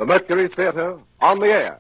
The Mercury Theater on the air.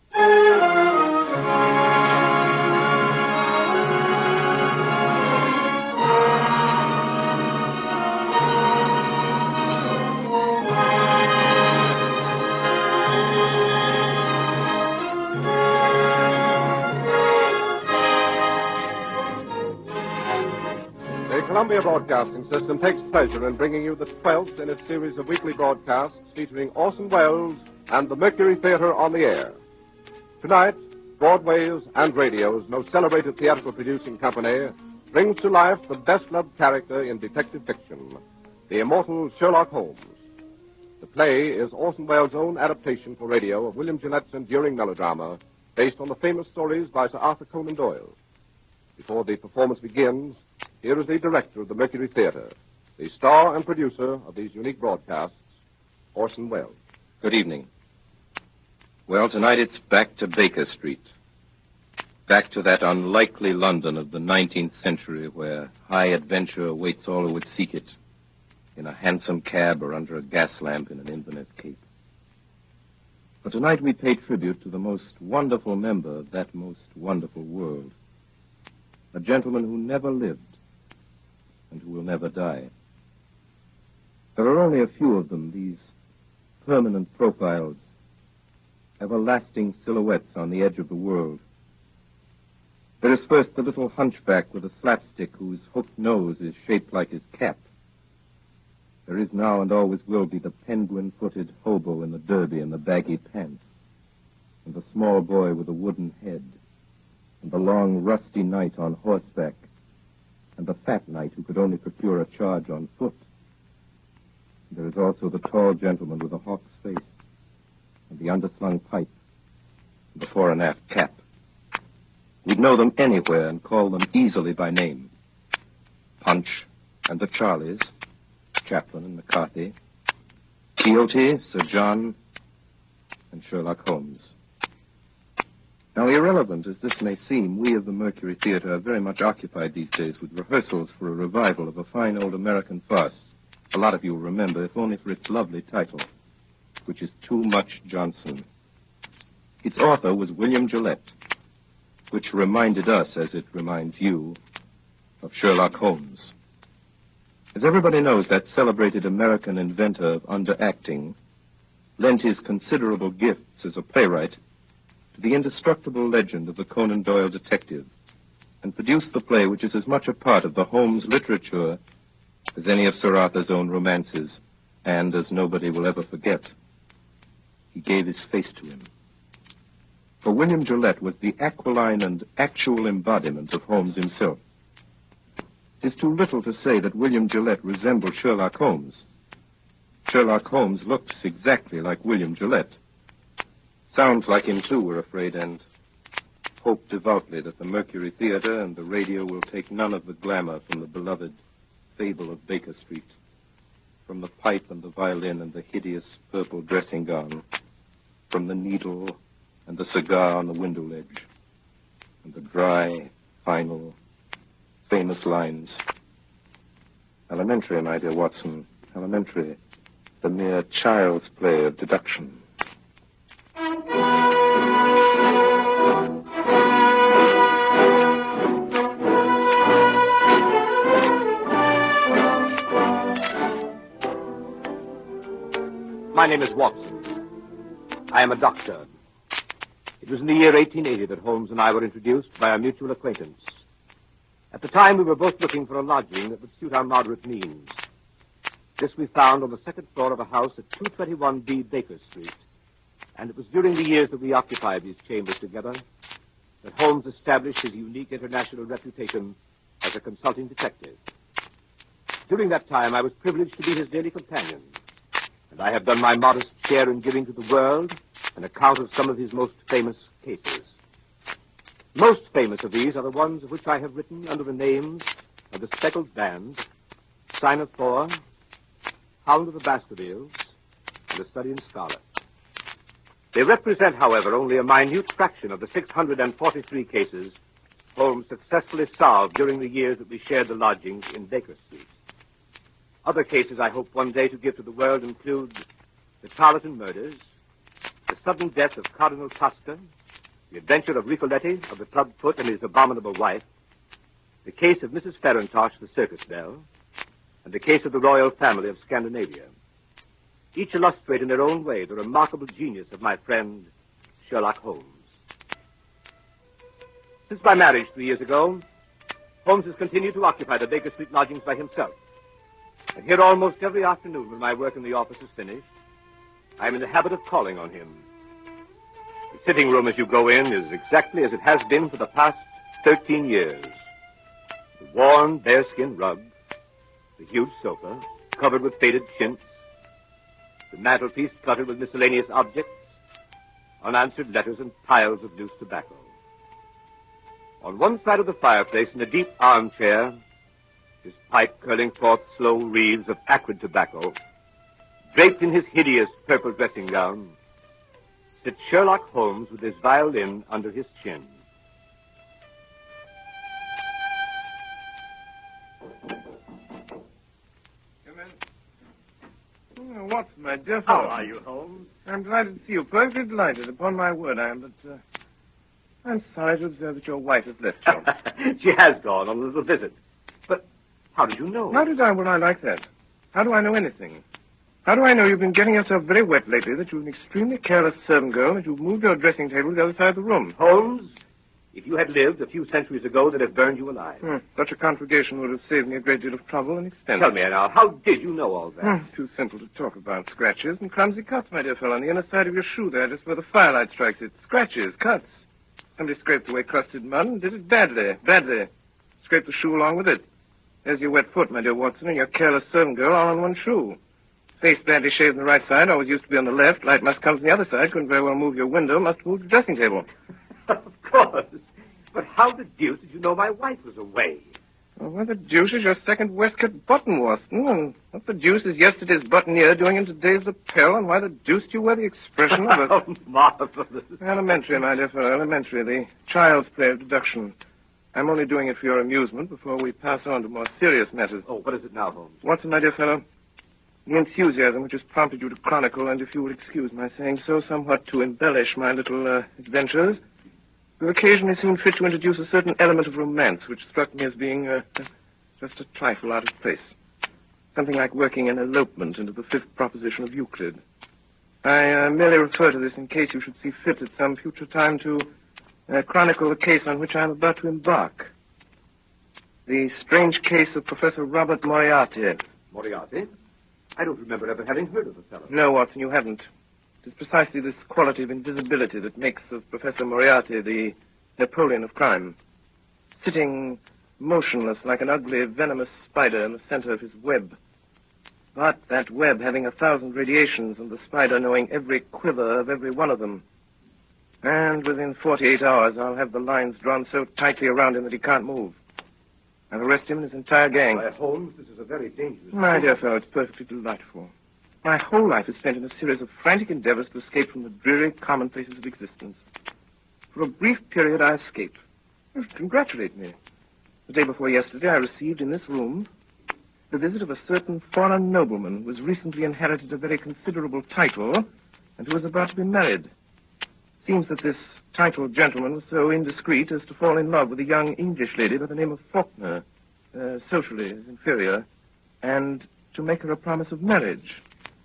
The Columbia Broadcasting System takes pleasure in bringing you the 12th in its series of weekly broadcasts featuring Orson Welles and the Mercury Theater on the air. Tonight, Broadway's and radio's most celebrated theatrical producing company brings to life the best-loved character in detective fiction, the immortal Sherlock Holmes. The play is Orson Welles' own adaptation for radio of William Gillette's enduring melodrama based on the famous stories by Sir Arthur Conan Doyle. Before the performance begins, here is the director of the Mercury Theater, the star and producer of these unique broadcasts, Orson Welles. Good evening. Well, tonight it's back to Baker Street. Back to that unlikely London of the 19th century where high adventure awaits all who would seek it, in a hansom cab or under a gas lamp in an Inverness cape. But tonight we pay tribute to the most wonderful member of that most wonderful world, a gentleman who never lived and who will never die. There are only a few of them, these permanent profiles, everlasting silhouettes on the edge of the world. There is first the little hunchback with a slapstick whose hooked nose is shaped like his cap. There is now and always will be the penguin-footed hobo in the derby and the baggy pants, and the small boy with a wooden head, and the long, rusty knight on horseback, and the fat knight who could only procure a charge on foot. There is also the tall gentleman with a hawk's face, and the underslung pipe, and the fore and aft cap. We'd know them anywhere and call them easily by name. Punch and the Charlies, Chaplin and McCarthy, Quixote, Sir John, and Sherlock Holmes. Now, irrelevant as this may seem, we of the Mercury Theater are very much occupied these days with rehearsals for a revival of a fine old American farce. A lot of you will remember, if only for its lovely title, which is Too Much Johnson. Its author was William Gillette, which reminded us, as it reminds you, of Sherlock Holmes. As everybody knows, that celebrated American inventor of underacting lent his considerable gifts as a playwright to the indestructible legend of the Conan Doyle detective, and produced the play which is as much a part of the Holmes literature as any of Sir Arthur's own romances, and as nobody will ever forget. He gave his face to him. For William Gillette was the aquiline and actual embodiment of Holmes himself. It is too little to say that William Gillette resembled Sherlock Holmes. Sherlock Holmes looks exactly like William Gillette. Sounds like him, too, we're afraid, and hope devoutly that the Mercury Theater and the radio will take none of the glamour from the beloved fable of Baker Street, from the pipe and the violin and the hideous purple dressing gown, from the needle and the cigar on the window ledge, and the dry, final, famous lines. Elementary, my dear Watson, elementary, the mere child's play of deduction. My name is Watson. I am a doctor. It was in the year 1880 that Holmes and I were introduced by a mutual acquaintance. At the time, we were both looking for a lodging that would suit our moderate means. This we found on the second floor of a house at 221B Baker Street. And it was during the years that we occupied these chambers together that Holmes established his unique international reputation as a consulting detective. During that time, I was privileged to be his daily companion, and I have done my modest share in giving to the world an account of some of his most famous cases. Most famous of these are the ones of which I have written under the names of The Speckled Band, Sign of Thor, Hound of the Baskervilles, and The Study in Scarlet. They represent, however, only a minute fraction of the 643 cases Holmes successfully solved during the years that we shared the lodgings in Baker Street. Other cases I hope one day to give to the world include the Tarleton murders, sudden death of Cardinal Tosca, the adventure of Ricoletti, of the clubfoot and his abominable wife, the case of Mrs. Farintosh, the circus belle, and the case of the royal family of Scandinavia. Each illustrate in their own way the remarkable genius of my friend Sherlock Holmes. Since my marriage 3 years ago, Holmes has continued to occupy the Baker Street lodgings by himself. And here almost every afternoon when my work in the office is finished, I am in the habit of calling on him. The sitting room as you go in is exactly as it has been for the past 13 years. The worn bearskin rug, the huge sofa, covered with faded chintz, the mantelpiece cluttered with miscellaneous objects, unanswered letters and piles of loose tobacco. On one side of the fireplace, in a deep armchair, his pipe curling forth slow wreaths of acrid tobacco, draped in his hideous purple dressing gown, sits Sherlock Holmes with his violin under his chin. Come in. Oh, Watson, my dear fellow. How are you, Holmes? I'm delighted to see you. Perfectly delighted. Upon my word, I am. But I'm sorry to observe that your wife has left you. She has gone on a little visit. But how did you know? How did I? Well, I like that. How do I know anything? How do I know you've been getting yourself very wet lately, that you're an extremely careless servant girl, that you've moved your dressing table to the other side of the room? Holmes, if you had lived a few centuries ago, they'd have burned you alive. Such a conflagration would have saved me a great deal of trouble and expense. Tell me now, how did you know all that? Too simple to talk about. Scratches and clumsy cuts, my dear fellow, on the inner side of your shoe there, just where the firelight strikes it. Scratches, cuts. Somebody scraped away crusted mud and did it badly. Scraped the shoe along with it. There's your wet foot, my dear Watson, and your careless servant girl all on one shoe. Face badly shaved on the right side, always used to be on the left. Light must come from the other side. Couldn't very well move your window. Must move the dressing table. Of course. But how the deuce did you know my wife was away? Well, what the deuce is your second waistcoat button, Watson? And what the deuce is yesterday's buttoneer doing in today's lapel? And why the deuce do you wear the expression of a... Oh, marvelous. Elementary, my dear fellow, elementary. The child's play of deduction. I'm only doing it for your amusement before we pass on to more serious matters. Oh, what is it now, Holmes? Watson, my dear fellow, the enthusiasm which has prompted you to chronicle, and if you will excuse my saying so, somewhat to embellish my little adventures, you occasionally seemed fit to introduce a certain element of romance which struck me as being just a trifle out of place. Something like working an elopement into the fifth proposition of Euclid. I merely refer to this in case you should see fit at some future time to chronicle the case on which I am about to embark. The strange case of Professor Robert Moriarty. Moriarty? I don't remember ever having heard of the fellow. No, Watson, you haven't. It is precisely this quality of invisibility that makes of Professor Moriarty the Napoleon of crime. Sitting motionless like an ugly, venomous spider in the center of his web. But that web having 1,000 radiations and the spider knowing every quiver of every one of them. And within 48 hours, I'll have the lines drawn so tightly around him that he can't move. I'll arrest him and his entire gang. Why, Holmes, this is a very dangerous... My dear fellow, it's perfectly delightful. My whole life is spent in a series of frantic endeavors to escape from the dreary commonplaces of existence. For a brief period, I escape. You should congratulate me. The day before yesterday, I received in this room the visit of a certain foreign nobleman who has recently inherited a very considerable title and who is about to be married. Seems that this titled gentleman was so indiscreet as to fall in love with a young English lady by the name of Faulkner, socially his inferior, and to make her a promise of marriage.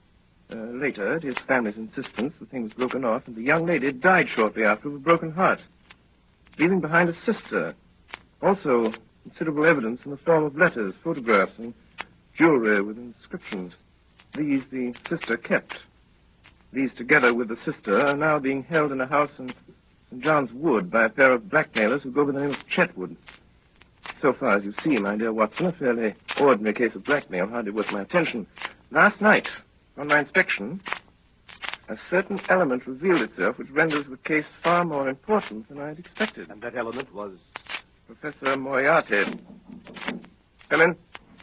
Later, at his family's insistence, the thing was broken off, and the young lady died shortly after of a broken heart, leaving behind a sister. Also, considerable evidence in the form of letters, photographs, and jewelry with inscriptions. These the sister kept. These, together with the sister, are now being held in a house in St. John's Wood by a pair of blackmailers who go by the name of Chetwood. So far as you see, my dear Watson, a fairly ordinary case of blackmail, hardly worth my attention. Last night, on my inspection, a certain element revealed itself which renders the case far more important than I had expected. And that element was... Professor Moriarty. Come in.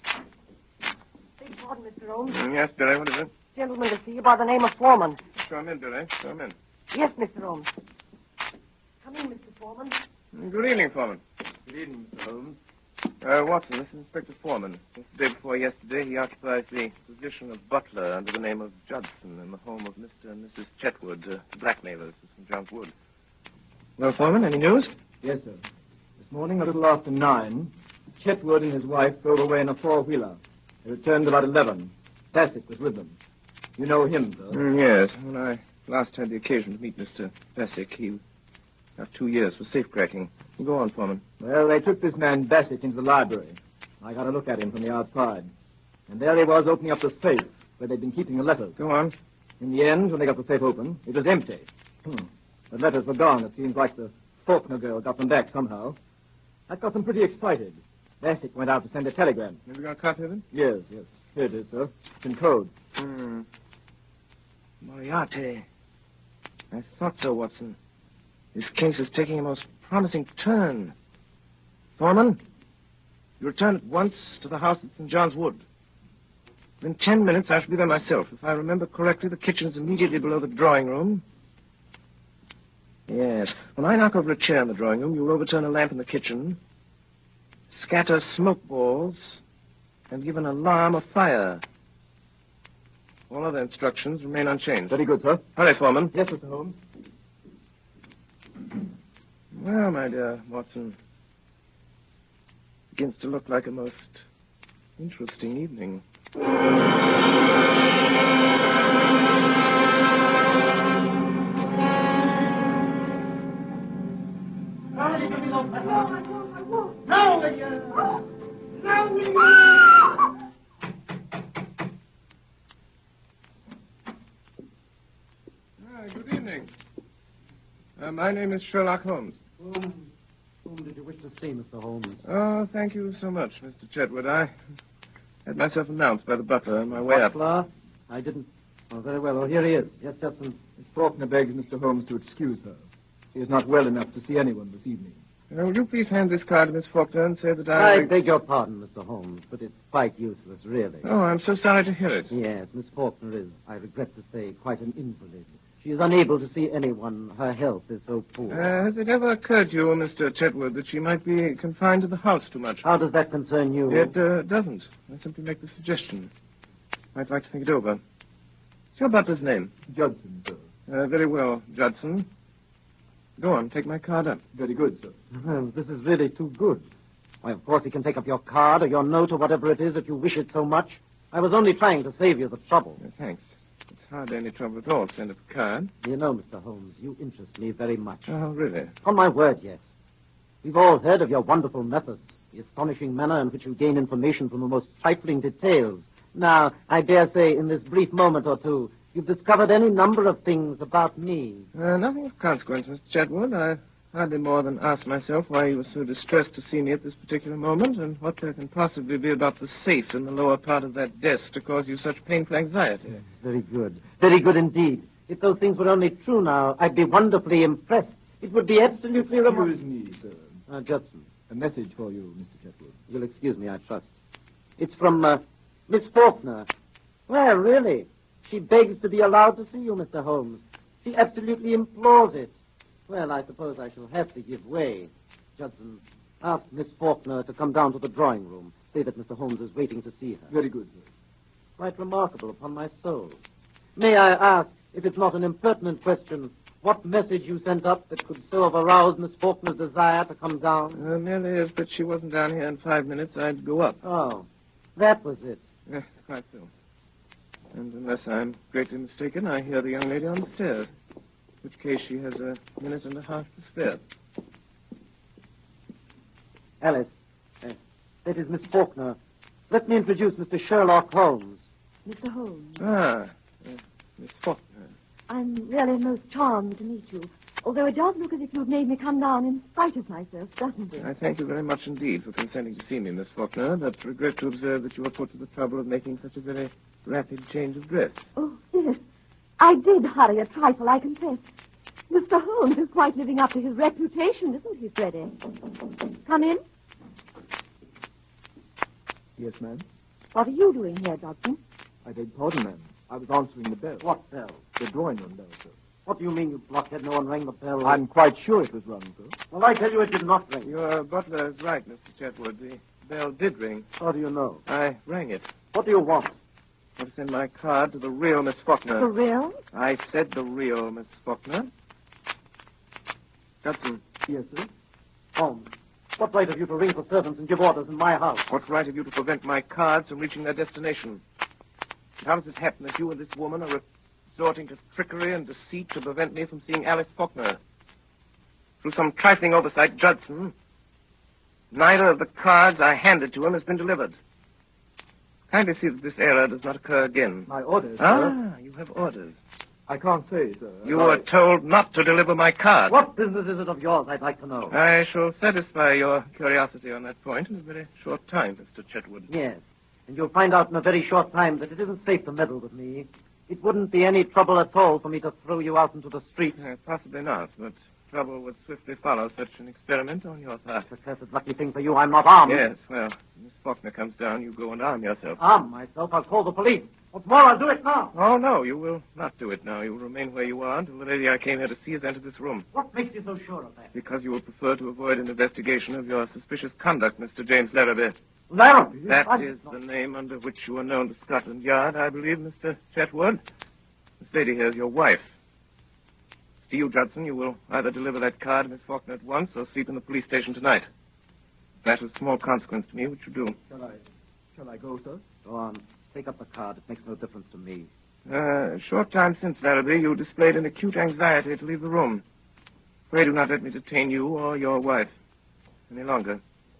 Beg pardon, Mr. Holmes. Yes, Billy, what is it? Gentleman to see you by the name of Foreman. Show him in, Billy. Show him in. Yes, Mr. Holmes. Come in, Mr. Foreman. Good evening, Foreman. Good evening, Mr. Holmes. Watson, this is Inspector Foreman. Since the day before yesterday, he occupies the position of butler under the name of Judson in the home of Mr. and Mrs. Chetwood, blackmailers of St. John's Wood. Well, Foreman, any news? Yes, sir. This morning, a little after 9, Chetwood and his wife drove away in a four-wheeler. They returned about 11. Bassett was with them. You know him, sir? Yes. When I last had the occasion to meet Mr. Bassett, he got 2 years for safecracking. You go on, Foreman. Well, they took this man Bassett into the library. I got a look at him from the outside. And there he was opening up the safe where they'd been keeping the letters. Go on. In the end, when they got the safe open, it was empty. The letters were gone. It seems like the Faulkner girl got them back somehow. That got them pretty excited. Bassett went out to send a telegram. Have you got a copy of it? Yes. Here it is, sir. It's in code. Moriarty. I thought so, Watson. This case is taking a most promising turn. Foreman, you return at once to the house at St. John's Wood. Within 10 minutes, I shall be there myself. If I remember correctly, the kitchen is immediately below the drawing room. Yes. When I knock over a chair in the drawing room, you'll overturn a lamp in the kitchen, scatter smoke balls, and give an alarm of fire. All other instructions remain unchanged. Very good, sir. Hurry, Foreman. Yes, Mr. Holmes. Well, my dear Watson, begins to look like a most interesting evening. Good evening. My name is Sherlock Holmes. Whom did you wish to see, Mr. Holmes? Oh, thank you so much, Mr. Chetwood. I had myself announced by the butler on my way up. Butler? I didn't... Oh, very well. Oh, here he is. Yes, Judson. Miss Faulkner begs Mr. Holmes to excuse her. She is not well enough to see anyone this evening. Will you please hand this card to Miss Faulkner and say that I beg your pardon, Mr. Holmes, but it's quite useless, really. Oh, I'm so sorry to hear it. Yes, Miss Faulkner is, I regret to say, quite an invalid. She is unable to see anyone. Her health is so poor. Has it ever occurred to you, Mr. Chetwood, that she might be confined to the house too much? How does that concern you? It doesn't. I simply make the suggestion. I'd like to think it over. What's your butler's name? Judson, sir. Very well, Judson. Go on, take my card up. Very good, sir. Well, this is really too good. Why, of course, he can take up your card or your note or whatever it is if you wish it so much. I was only trying to save you the trouble. Thanks. It's hardly any trouble at all to send up a card. You know, Mr. Holmes, you interest me very much. Oh, really? On my word, yes. We've all heard of your wonderful methods, the astonishing manner in which you gain information from the most trifling details. Now, I dare say, in this brief moment or two, you've discovered any number of things about me. Nothing of consequence, Mr. Chetwood. I hardly more than asked myself why you were so distressed to see me at this particular moment, and what there can possibly be about the safe in the lower part of that desk to cause you such painful anxiety. Yes, very good. Very good indeed. If those things were only true now, I'd be wonderfully impressed. It would be absolutely remarkable. Excuse me, sir. Judson. A message for you, Mr. Chetwood. You'll excuse me, I trust. It's from, Miss Faulkner. Well, really. She begs to be allowed to see you, Mr. Holmes. She absolutely implores it. Well, I suppose I shall have to give way. Judson, ask Miss Faulkner to come down to the drawing room. Say that Mr. Holmes is waiting to see her. Very good, sir. Quite remarkable, upon my soul. May I ask, if it's not an impertinent question, what message you sent up that could so have aroused Miss Faulkner's desire to come down? Merely if that she wasn't down here in 5 minutes, I'd go up. Oh, that was it. Yes, quite so. And unless I'm greatly mistaken, I hear the young lady on the stairs. In which case she has a minute and a half to spare. Alice, that is Miss Faulkner. Let me introduce Mr. Sherlock Holmes. Mr. Holmes, Miss Faulkner. I'm really most charmed to meet you. Although it does look as if you've made me come down in spite of myself, doesn't it? I thank you very much indeed for consenting to see me, Miss Faulkner, but regret to observe that you were put to the trouble of making such a very rapid change of dress. Oh, yes. I did hurry a trifle, I confess. Mr. Holmes is quite living up to his reputation, isn't he, Freddie? Come in. Yes, ma'am. What are you doing here, Judson? I beg pardon, ma'am. I was answering the bell. What bell? The drawing room bell, sir. What do you mean, you blockhead? No one rang the bell. I'm quite sure it was rung, sir. Well, I tell you it did not ring. Your butler is right, Mr. Chetwood. The The bell did ring. How do you know? I rang it. What do you want? I send my card to the real Miss Faulkner. For real? I said the real Miss Faulkner. Judson. Yes, sir. Holmes, what right have you to ring for servants and give orders in my house? What right have you to prevent my cards from reaching their destination? How does it happen that you and this woman are resorting to trickery and deceit to prevent me from seeing Alice Faulkner? Through some trifling oversight, Judson, neither of the cards I handed to him has been delivered. Kindly see that this error does not occur again. My orders, sir. Ah, you have orders. I can't say, sir. You were told not to deliver my card. What business is it of yours, I'd like to know? I shall satisfy your curiosity on that point in a very short time, Mr. Chetwood. Yes. And you'll find out in a very short time that it isn't safe to meddle with me. It wouldn't be any trouble at all for me to throw you out into the street. Possibly not, but trouble would swiftly follow such an experiment on your part. It's a cursed lucky thing for you I'm not armed. Yes, well, when Miss Faulkner comes down, you go and arm yourself. Arm myself? I'll call the police. What's more, I'll do it now. Oh, no, you will not do it now. You will remain where you are until the lady I came here to see has entered this room. What makes you so sure of that? Because you will prefer to avoid an investigation of your suspicious conduct, Mr. James Larrabee. Larrabee? That is the name under which you are known to Scotland Yard, I believe, Mr. Chetwood. This lady here is your wife. To you, Judson, you will either deliver that card to Miss Faulkner at once or sleep in the police station tonight. That is of small consequence to me, which you do. Shall I go, sir? Go on. Take up the card. It makes no difference to me. A short time since, Larrabee, you displayed an acute anxiety to leave the room. Pray do not let me detain you or your wife any longer.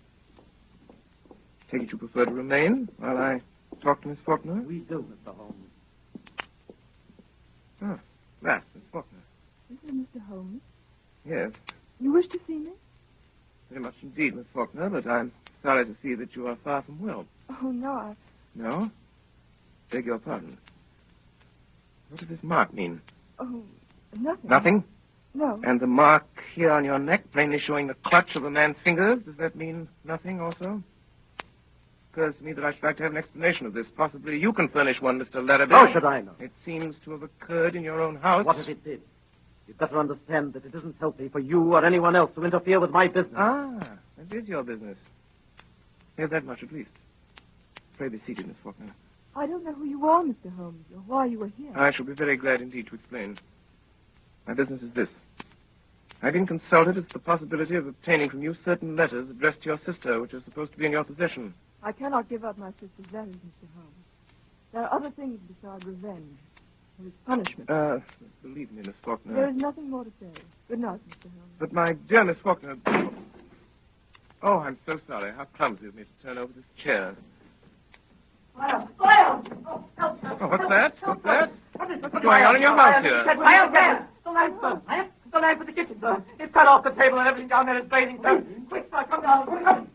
Take it you prefer to remain while I talk to Miss Faulkner? We do, Mr. Holmes. Oh, that, Miss Faulkner. Is it Mr. Holmes? Yes, You wish to see me? very much indeed, Miss Faulkner, but I'm sorry to see that you are far from well. Oh, no, No? Beg your pardon. What does this mark mean? Oh, nothing. Nothing? No. And the mark here on your neck, plainly showing the clutch of a man's fingers, does that mean nothing also? Occurs to me that I should like to have an explanation of this. Possibly you can furnish one, Mr. Larrabee. How should I know? It seems to have occurred in your own house. What if it did? You'd better understand that it isn't healthy for you or anyone else to interfere with my business. Ah, that is your business. Hear that much at least. Pray be seated, Miss Faulkner. I don't know who you are, Mr. Holmes, or why you were here. I shall be very glad indeed to explain. My business is this. I've been consulted as to the possibility of obtaining from you certain letters addressed to your sister, which are supposed to be in your possession. I cannot give up my sister's letters, Mr. Holmes. There are other things besides revenge. There is punishment. Believe me, Miss Faulkner. There is nothing more to say. Good night, Mr. Holmes. But my dear Miss Faulkner... Oh, I'm so sorry. How clumsy of me to turn over this chair. Fire! Fire! Oh, help! Oh, what's that? What's that? What's going on in your house here? Fire, sir! The lamp, sir! The lamp at the kitchen, sir! It's cut off the table and everything down there is blazing, sir! Quick, sir, come down!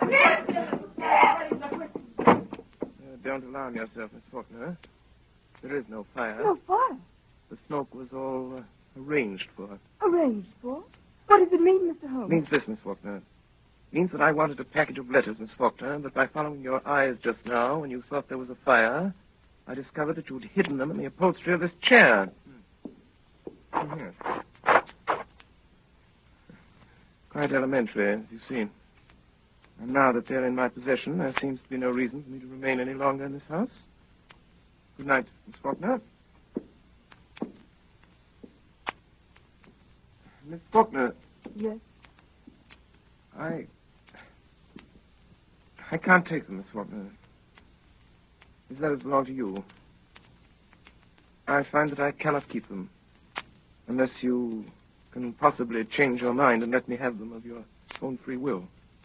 Don't alarm yourself, Miss Faulkner. There is no fire. No fire. The smoke was all arranged for. Arranged for? What does it mean, Mr. Holmes? It means this, Miss Faulkner. It means that I wanted a package of letters, Miss Faulkner, but by following your eyes just now, when you thought there was a fire, I discovered that you'd hidden them in the upholstery of this chair. Yes. Quite elementary, as you've seen. And now that they're in my possession, there seems to be no reason for me to remain any longer in this house. Good night, Miss Faulkner. Miss Faulkner. Yes. I can't take them, Miss Faulkner. These letters belong to you. I find that I cannot keep them unless you can possibly change your mind and let me have them of your own free will.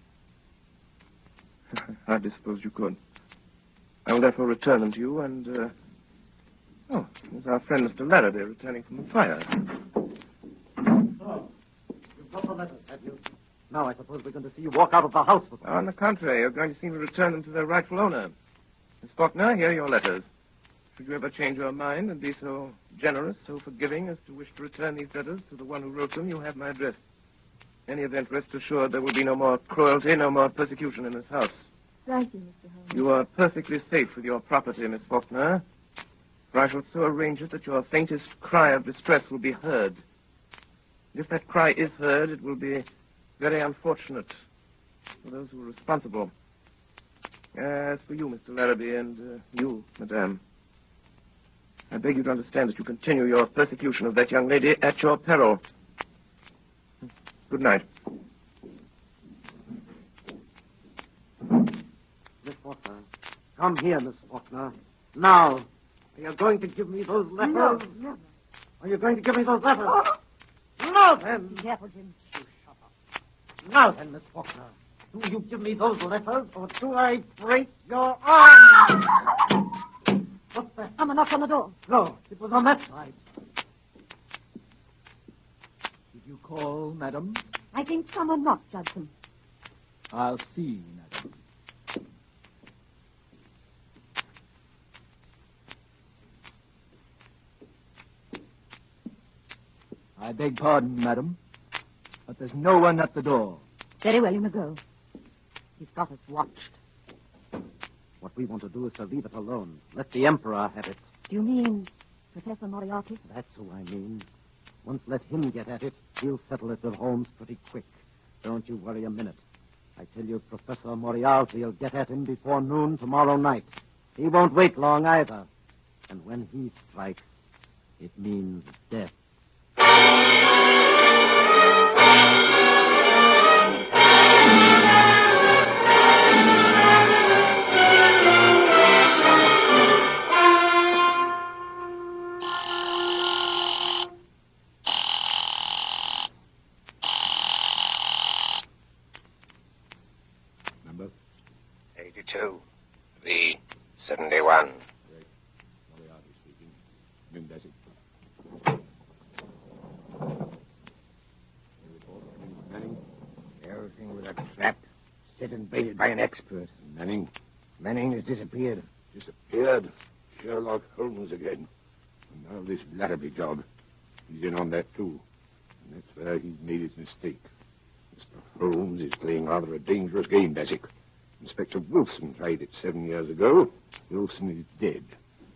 I hardly suppose you could. I will therefore return them to you and, there's our friend Mr. Larrabee returning from the fire. Oh, you've got the letters, have you? Now I suppose we're going to see you walk out of the house with them. On the contrary, you're going to see me return them to their rightful owner. Miss Faulkner, here are your letters. Should you ever change your mind and be so generous, so forgiving as to wish to return these letters to the one who wrote them, you have my address. In any event, rest assured there will be no more cruelty, no more persecution in this house. Thank you, Mr. Holmes. You are perfectly safe with your property, Miss Faulkner. For I shall so arrange it that your faintest cry of distress will be heard. And if that cry is heard, it will be very unfortunate for those who are responsible. As for you, Mr. Larrabee, and you, madame, I beg you to understand that you continue your persecution of that young lady at your peril. Good night. Miss Faulkner. Come here, Miss Faulkner. Now. Are you going to give me those letters? No, never. Are you going to give me those letters? Oh. Now then. Never, Jim. You shut up. Now then, Miss Faulkner. Do you give me those letters, or do I break your arm? What's that? Someone knocked on the door. No, it was on that side. Did you call, madam? I think someone knocked, Judson. I'll see, madam. I beg pardon, madam, but there's no one at the door. Very well, you may go. He's got us watched. What we want to do is to leave it alone. Let the Emperor have it. Do you mean Professor Moriarty? That's who I mean. Once let him get at it, he'll settle it with Holmes pretty quick. Don't you worry a minute. I tell you, Professor Moriarty will get at him before noon tomorrow night. He won't wait long either. And when he strikes, it means death. Number? 82. V71. Moriarty speaking. Nim Bessic. Manning? Everything was a trap, set and baited by an expert. Manning? Manning has disappeared. Disappeared. Sherlock Holmes again. And now this Larrabee job. He's in on that, too. And that's where he's made his mistake. Mr. Holmes is playing rather a dangerous game, Bessic. Inspector Wilson tried it 7 years ago. Wilson is dead.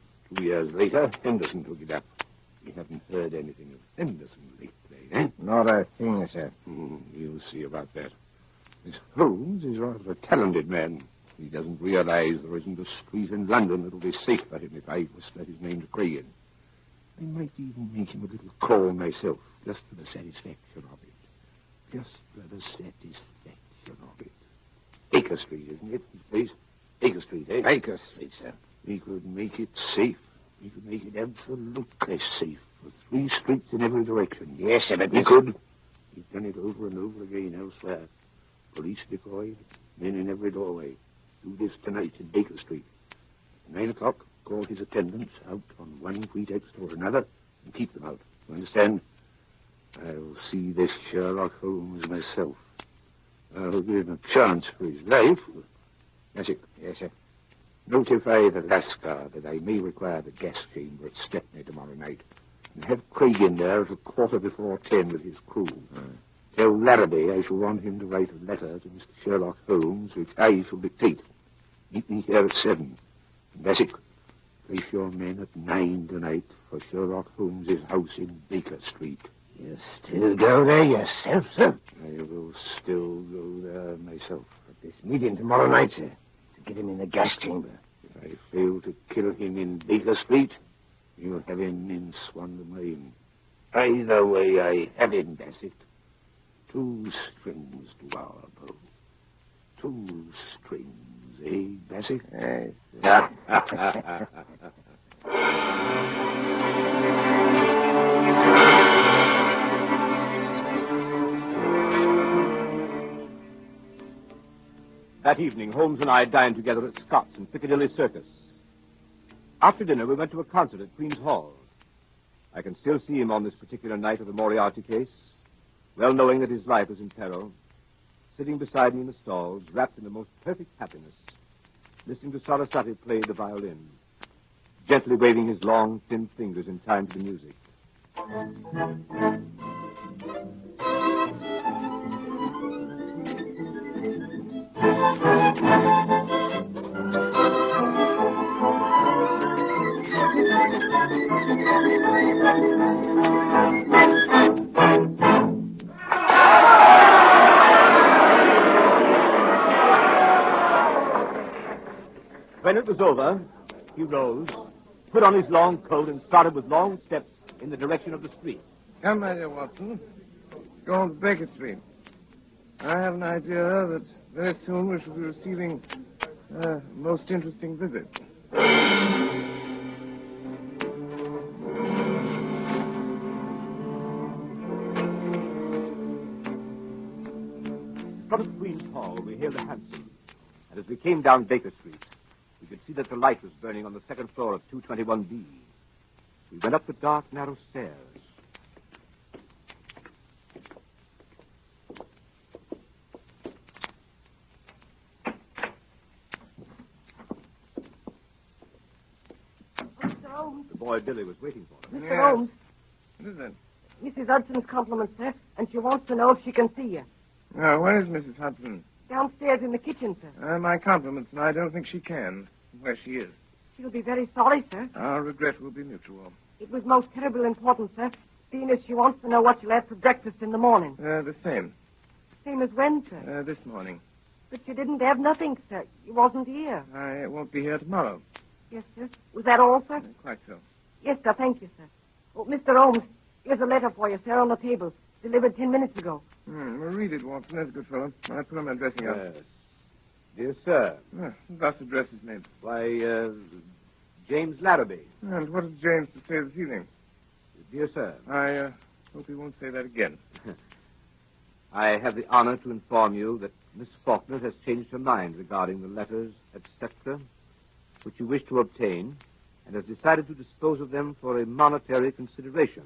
2 years later, Henderson took it up. We haven't heard anything of Henderson lately, eh? Not a thing, sir. You'll see about that. This Holmes is rather a talented man. He doesn't realize there isn't a street in London that'll be safe for him if I whisper his name to Cragen. I might even make him a little call myself, just for the satisfaction of it. Just for the satisfaction of it. Baker Street, isn't it, his place? Baker Street, eh? Baker Street, sir. We could make it safe. We could make it absolutely safe for 3 streets in every direction. Yes, sir, but we could. We've done it over and over again elsewhere. Police deployed, men in every doorway. Do this tonight in Baker Street. At 9 o'clock, call his attendants out on one pretext or another and keep them out. You understand? I'll see this Sherlock Holmes myself. I'll give him a chance for his life. Bessic. Yes, sir. Notify the Lascar that I may require the gas chamber at Stepney tomorrow night. And have Craig in there at 10:15 with his crew. Tell Larrabee I shall want him to write a letter to Mr. Sherlock Holmes, which I shall dictate. Meet me here at 7. And Bessic, place your men at 9 tonight for Sherlock Holmes' house in Baker Street. You still go there yourself, sir? I will still go there myself. At this meeting tomorrow night, sir, to get him in the gas chamber. If I fail to kill him in Baker Street, you'll have him in Swan Lane. Either way, I have him, Bassett. 2 strings to our bow. 2 strings, eh, Bassett? Yes. That evening, Holmes and I dined together at Scott's in Piccadilly Circus. After dinner, we went to a concert at Queen's Hall. I can still see him on this particular night of the Moriarty case, well knowing that his life was in peril, sitting beside me in the stalls, wrapped in the most perfect happiness, listening to Sarasate play the violin, gently waving his long, thin fingers in time to the music. it was over, he rose, put on his long coat, and started with long steps in the direction of the street. Come, my dear Watson. Go on to Baker Street. I have an idea that very soon we shall be receiving a most interesting visit. From the Queen's Hall, we hailed a hansom, and as we came down Baker Street, we could see that the light was burning on the second floor of 221B. We went up the dark, narrow stairs. Mr. Holmes. The boy Billy was waiting for us. Mr. Holmes. What is it? Mrs. Hudson's compliments, sir, and she wants to know if she can see you. Where is Mrs. Hudson? Downstairs in the kitchen, sir. My compliments, and I don't think she can. Where she is. She'll be very sorry, sir. Our regret will be mutual. It was most terribly important, sir, seeing as she wants to know what you'll have for breakfast in the morning. The same. Same as when, sir? This morning. But you didn't have nothing, sir. You wasn't here. I won't be here tomorrow. Yes, sir. Was that all, sir? Quite so. Yes, sir. Thank you, sir. Oh, Mr. Holmes, here's a letter for you, sir, on the table. Delivered 10 minutes ago. Well, read it, Watson. That's a good fellow. I put on my dressing gown. Yes. Dear sir. Thus address is made. Why, James Larrabee. And what has James to say this evening? Dear sir. I hope he won't say that again. I have the honor to inform you that Miss Faulkner has changed her mind regarding the letters, etc., which you wish to obtain, and has decided to dispose of them for a monetary consideration.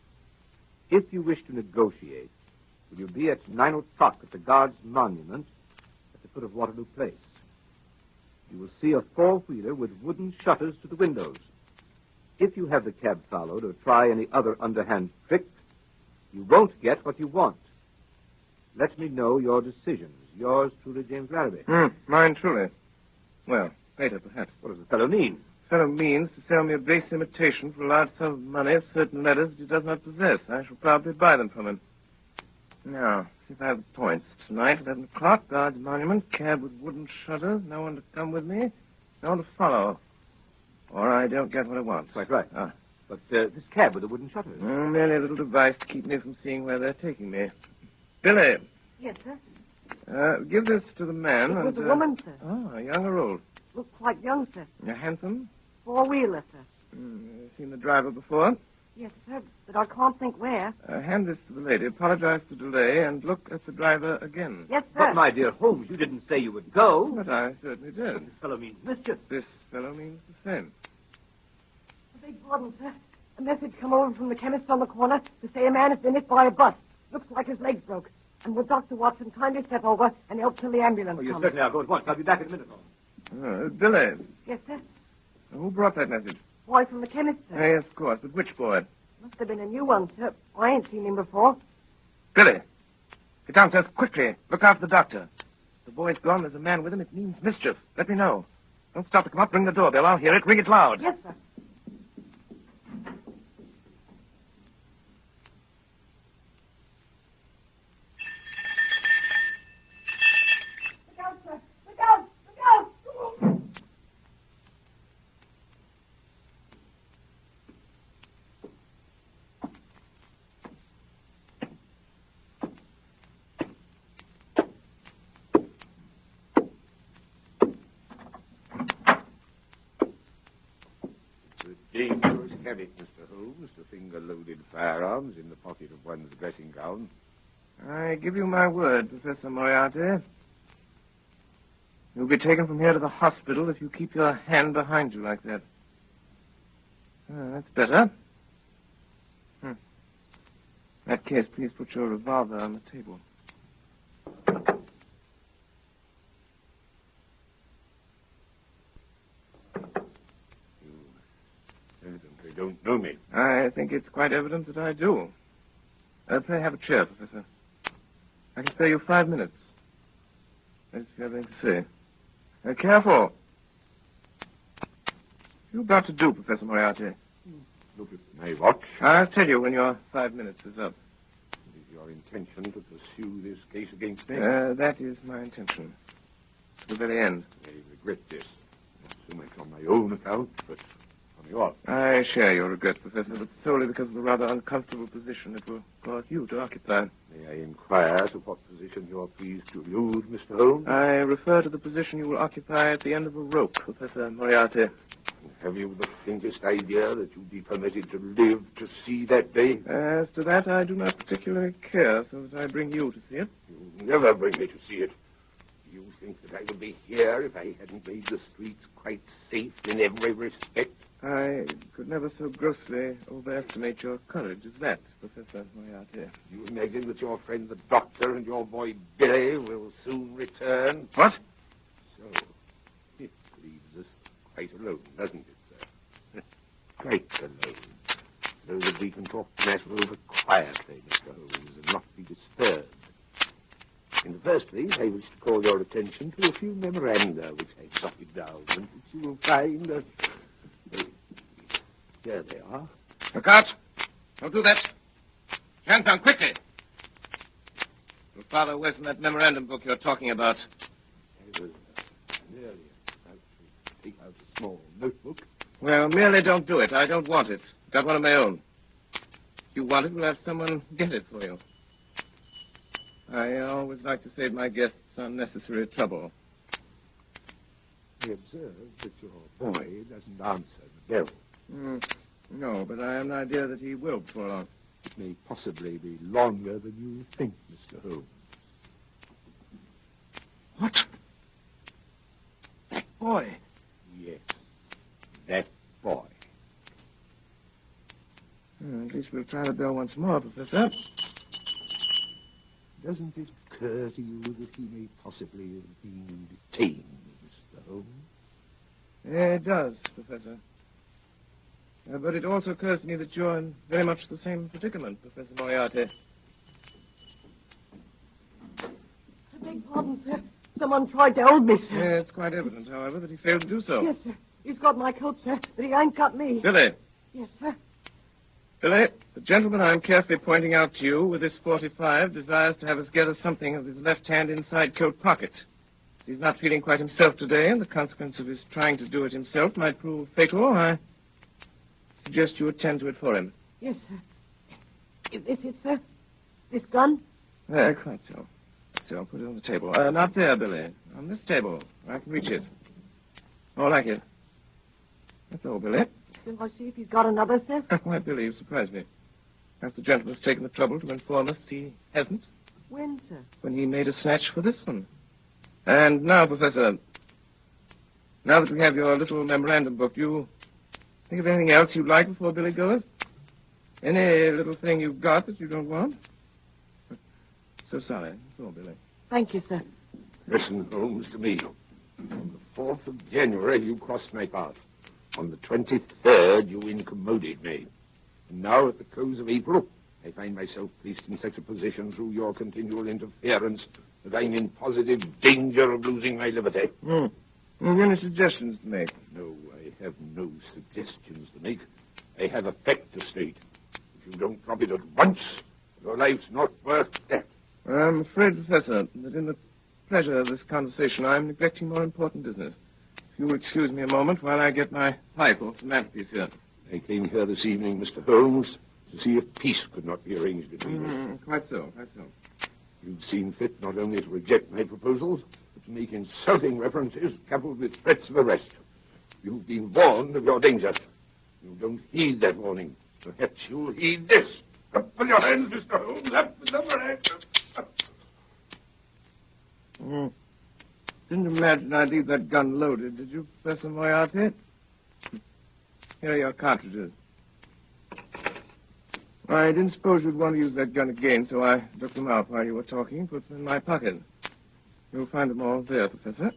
If you wish to negotiate, will you be at 9 o'clock at the Guards Monument at the foot of Waterloo Place? You will see a four-wheeler with wooden shutters to the windows. If you have the cab followed or try any other underhand trick, you won't get what you want. Let me know your decisions. Yours truly, James Larrabee. Mine truly. Well, later, perhaps. What does the fellow mean? Fellow means to sell me a base imitation for a large sum of money of certain letters that he does not possess. I shall probably buy them from him. Now, see if I have the points. Tonight, 11 o'clock, Guards Monument, cab with wooden shutters, no one to come with me, no one to follow. Or I don't get what I want. Quite right. But this cab with the wooden shutters. Merely a little device to keep me from seeing where they're taking me. Billy. Yes, sir. Give this to the man. It was a woman, sir. Oh, young or old? Looked quite young, sir. Handsome? Four-wheeler, sir. Seen the driver before? Yes, sir, but I can't think where. Hand this to the lady, apologize for delay, and look at the driver again. Yes, sir. But, my dear Holmes, you didn't say you would go. But I certainly did. This fellow means mischief. This fellow means the same. I beg pardon, sir. A message come over from the chemist on the corner to say a man has been hit by a bus. Looks like his legs broke. And will Dr. Watson kindly step over and help till the ambulance Oh, you comes? certainly are. Go at once. I'll be back in a minute. Billy, Yes, sir. who brought that message? Boy from the chemist, sir. Yes, of course, but which boy? Must have been a new one, sir. I ain't seen him before. Billy, get downstairs quickly. Look after the doctor. The boy's gone. There's a man with him. It means mischief. Let me know. Don't stop to come up. Ring the doorbell. I'll hear it. Ring it loud. Yes, sir. Look out, sir. Look out. Look out. Dangerous habit, Mr. Holmes, to finger loaded firearms in the pocket of one's dressing gown. I give you my word, Professor Moriarty. You'll be taken from here to the hospital if you keep your hand behind you like that. That's better. In that case, please put your revolver on the table. Evidently don't know me. I think it's quite evident that I do. Pray have a chair, Professor. I can spare you 5 minutes. That's what you have anything to say. Careful. What are you about to do, Professor Moriarty? Look at my watch. I'll tell you when your 5 minutes is up. It is your intention to pursue this case against me? That is my intention. To the very end. I regret this. Not so much on my own account, but on yours. I share your regret, Professor, but solely because of the rather uncomfortable position it will cause you to occupy. May I inquire to what position you're pleased to allude, Mr. Holmes? I refer to the position you will occupy at the end of a rope, Professor Moriarty. Have you the faintest idea that you'd be permitted to live to see that day? As to that, I do not particularly care, so that I bring you to see it. You never bring me to see it. Do you think that I would be here if I hadn't made the streets quite safe in every respect? I could never so grossly overestimate your courage as that, Professor Moriarty. You imagine that your friend the doctor and your boy Billy will soon return? What? So, it leaves us quite alone, doesn't it, sir? Quite alone. So that we can talk the matter over quietly, Mr. Holmes, and not be disturbed. In the first place, I wish to call your attention to a few memoranda which I jotted down, and which you will find... Here they are. Look out. Don't do that. Hands down, quickly. Your father, where's in that memorandum book you're talking about? I was merely about to take out a small notebook. Well, merely don't do it. I don't want it. Got one of my own. If you want it, we'll have someone get it for you. I always like to save my guests unnecessary trouble. I observe that your boy doesn't answer the bell. No, but I have an idea that he will before long. It may possibly be longer than you think, Mr. Holmes. What? That boy? Yes, that boy. At least we'll try the bell once more, Professor. Doesn't it occur to you that he may possibly have been detained, Mr. Holmes? It does, Professor. But it also occurs to me that you're in very much the same predicament, Professor Moriarty. I beg pardon, sir. Someone tried to hold me, sir. It's quite evident, however, that he failed to do so. Yes, sir. He's got my coat, sir, but he ain't got me. Billy. Yes, sir. Billy, the gentleman I'm carefully pointing out to you with this 45 desires to have us gather something of his left hand inside coat pocket. He's not feeling quite himself today, and the consequence of his trying to do it himself might prove fatal. I suggest you attend to it for him. Yes, sir. Is this it, sir? This gun? Quite so. So I'll put it on the table. Not there, Billy. On this table. I can reach it. Oh, I like it. That's all, Billy. Shall I see if he's got another, sir? Why, Billy, you surprised me. Perhaps the gentleman's taken the trouble to inform us he hasn't. When, sir? When he made a snatch for this one. And now, Professor, now that we have your little memorandum book, do you think of anything else you'd like before Billy goes? Any little thing you've got that you don't want? So sorry. That's all, Billy. Thank you, sir. Listen, Holmes, to me. On the 4th of January, you crossed my path. On the 23rd, you incommoded me. And now, at the close of April, I find myself placed in such a position through your continual interference that I'm in positive danger of losing my liberty. Have you any suggestions to make? No, I have no suggestions to make. I have a fact to state. If you don't drop it at once, your life's not worth that. I'm afraid, Professor, that in the pleasure of this conversation, I'm neglecting more important business. If you will excuse me a moment while I get my pipe off the mantelpiece here. I came here this evening, Mr. Holmes, to see if peace could not be arranged between us. Quite so, quite so. You've seen fit not only to reject my proposals, but to make insulting references coupled with threats of arrest. You've been warned of your danger. You don't heed that warning. Perhaps you'll heed this. Up with your hands, Mr. Holmes. Up with them hands. Didn't imagine I'd leave that gun loaded, did you, Professor Moriarty? Here are your cartridges. I didn't suppose you'd want to use that gun again, so I took them out while you were talking and put them in my pocket. You'll find them all there, Professor.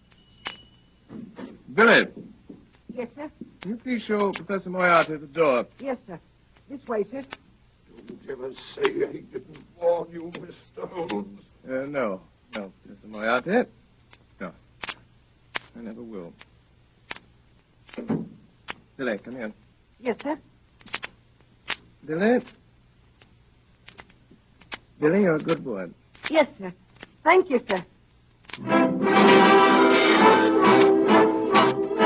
Billy, Yes, sir. can you please show Professor Moriarty the door? Yes, sir. This way, sir. Don't ever say I didn't warn you, Mr. Holmes. No, Professor Moriarty. No, I never will. Billy, come here. Yes, sir. Billy? Billy, you're a good boy. Yes, sir. Thank you, sir.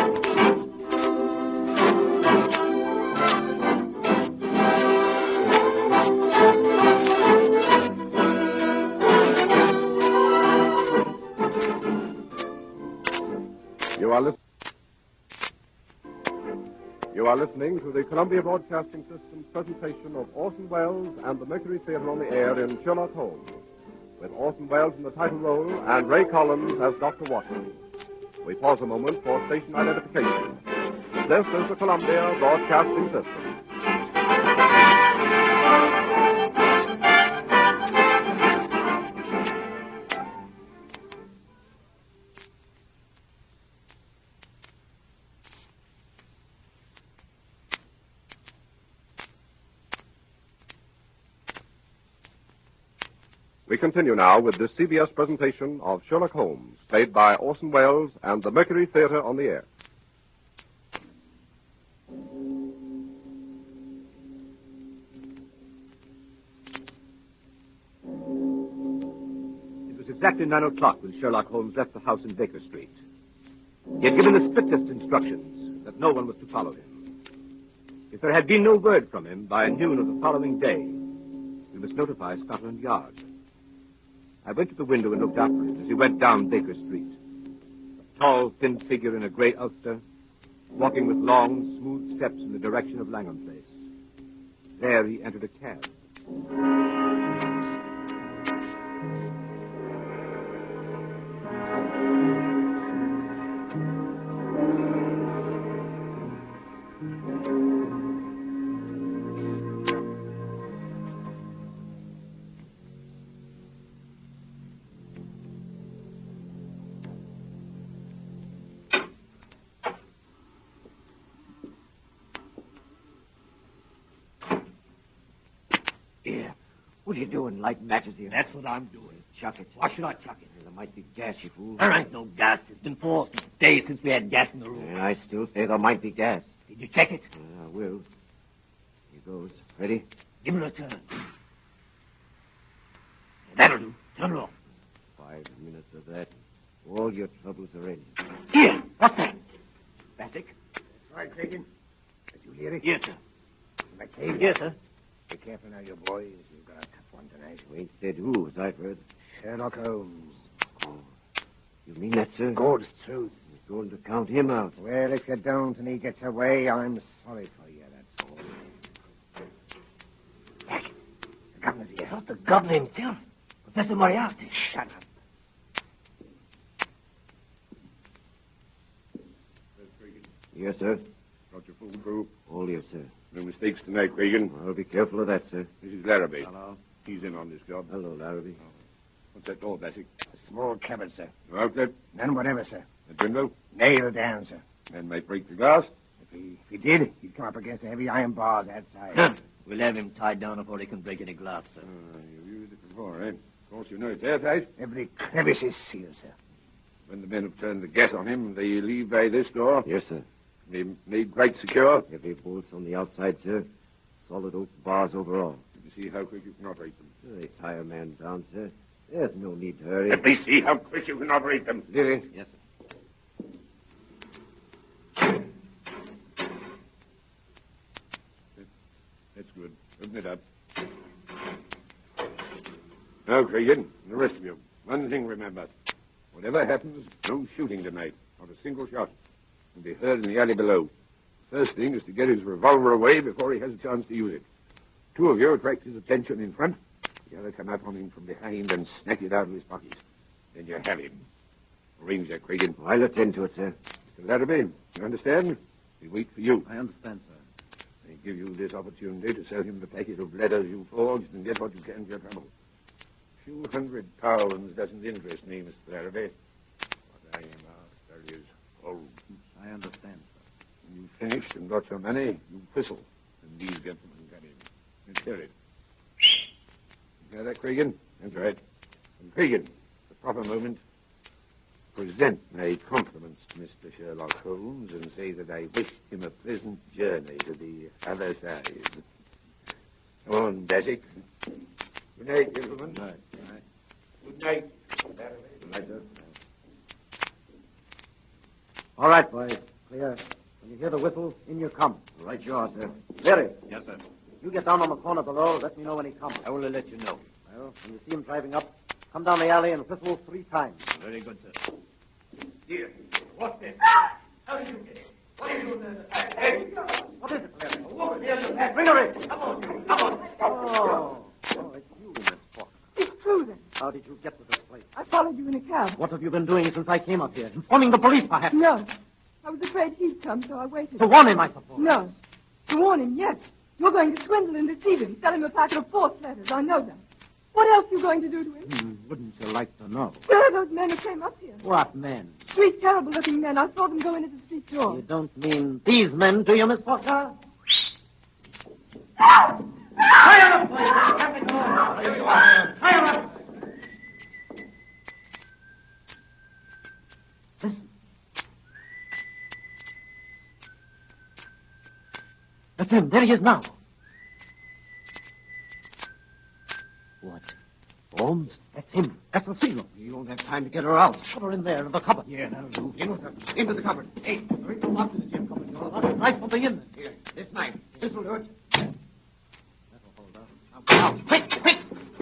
are listening to the Columbia Broadcasting System's presentation of Orson Welles and the Mercury Theater on the Air in Sherlock Holmes, with Orson Welles in the title role and Ray Collins as Dr. Watson. We pause a moment for station identification. This is the Columbia Broadcasting System. We continue now with this CBS presentation of Sherlock Holmes, played by Orson Welles and the Mercury Theater on the Air. It was exactly 9 o'clock when Sherlock Holmes left the house in Baker Street. He had given the strictest instructions that no one was to follow him. If there had been no word from him by noon of the following day, we must notify Scotland Yard. I went to the window and looked after him as he went down Baker Street. A tall, thin figure in a gray ulster, walking with long, smooth steps in the direction of Langham Place. There he entered a cab. What are you doing, lighting matches here? That's what I'm doing. Chuck it. Why should I chuck it? There might be gas, you fool. There ain't no gas. It's been 4 days since we had gas in the room. And I still say there might be gas. Did you check it? I will. Here goes. Ready? Give it a turn. That'll do. Turn it off. 5 minutes of that. All your troubles are ended. Here. What's that? Bassick? That's right, Cragen. Did you hear it? Yes, sir. McCabe? Yes, sir. Be careful now, you boys. You've got a tough one tonight. You ain't said who, as I've heard. Sherlock Holmes. Oh. You mean that, sir? God's truth. You're going to count him out. Well, if you don't and he gets away, I'm sorry for you, that's all. Jack, the governor's here. Not the governor himself. Professor Moriarty. Shut up. Yes, sir. Got your full crew? All yes, sir. No mistakes tonight, Cragen. I'll be careful of that, sir. This is Larrabee. Hello. He's in on this job. Hello, Larrabee. What's that door, Bassick? A small cupboard, sir. No outlet? None whatever, sir. The window? Nailed down, sir. Man might break the glass. If he did, he'd come up against the heavy iron bars outside. We'll have him tied down before he can break any glass, sir. You've used it before, eh? Of course, you know it's airtight. Every crevice is sealed, sir. When the men have turned the gas on him, they leave by this door. Yes, sir. They made quite secure. Heavy bolts on the outside, sir. Solid oak bars overall. You see how quick you can operate them. They tie a man down, sir. There's no need to hurry. Let me see how quick you can operate them. Really? Yes, sir. That's good. Open it up. Now, Cragen, and the rest of you, one thing remember. Whatever happens, no shooting tonight. Not a single shot. Can be heard in the alley below. First thing is to get his revolver away before he has a chance to use it. 2 of you attract his attention in front. The other come up on him from behind and snatch it out of his pocket. Then you have him. Arrange that, Cragen. I'll attend to it, sir. Mr. Larrabee, you understand? We wait for you. I understand, sir. They give you this opportunity to sell him the packet of letters you forged and get what you can for your trouble. A few £100 doesn't interest me, Mr. Larrabee. What I am after is gold. I understand, sir. When you've finished and got your money, you whistle, and these gentlemen come in. Let's hear it. You hear that, Cragen? That's right. And Cragen, at the proper moment, present my compliments to Mr. Sherlock Holmes and say that I wish him a pleasant journey to the other side. Come on, Bassick. Good night, gentlemen. Good night. Good night. Good night, sir. All right, boys. Clear. When you hear the whistle, in you come. Right you are, sir. Larry. Yes, sir. You get down on the corner below. Let me know when he comes. I will let you know. Well, when you see him driving up, come down the alley and whistle 3 times. Very good, sir. Here. What's this? How did you get it? What are you doing there? Hey! What is it, Larry? A woman here in the back. Bring her in. Come on. Oh, it's you, Miss Faulkner. It's true, then. How did you get to this place? I followed you in a cab. What have you been doing since I came up here? Informing the police, perhaps? No. I was afraid he'd come, so I waited. To warn him, I suppose. No. To warn him, yes. You're going to swindle and deceive him, sell him a packet of false letters. I know that. What else are you going to do to him? Wouldn't you like to know? Where are those men who came up here? What men? Three terrible-looking men. I saw them go in at the street door. You don't mean these men, do you, Miss Faulkner? Ah! Fire up, boys! Fire up! Listen. That's him. There he is now. What? Holmes? That's him. That's the signal. You won't have time to get her out. Shut her in there, in the cupboard. Yeah, that'll do. Into the cupboard. Hey, hurry to lock this here cupboard door. What knife will be in there? Here, this knife. This'll do it. That'll hold her. Now, get out. Quick, quick!